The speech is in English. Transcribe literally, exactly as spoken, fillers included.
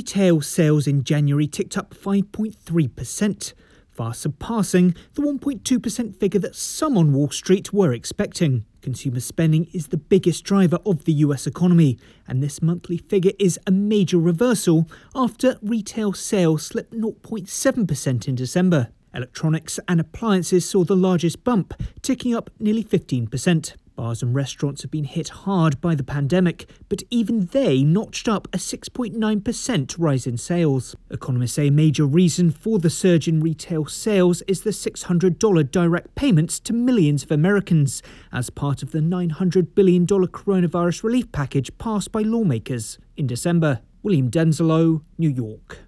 Retail sales in January ticked up five point three percent, far surpassing the one point two percent figure that some on Wall Street were expecting. Consumer spending is the biggest driver of the U S economy, and this monthly figure is a major reversal after retail sales slipped zero point seven percent in December. Electronics and appliances saw the largest bump, ticking up nearly fifteen percent. Bars and restaurants have been hit hard by the pandemic, but even they notched up a six point nine percent rise in sales. Economists say a major reason for the surge in retail sales is the six hundred dollars direct payments to millions of Americans as part of the nine hundred billion dollars coronavirus relief package passed by lawmakers in December. William Denzelo, New York.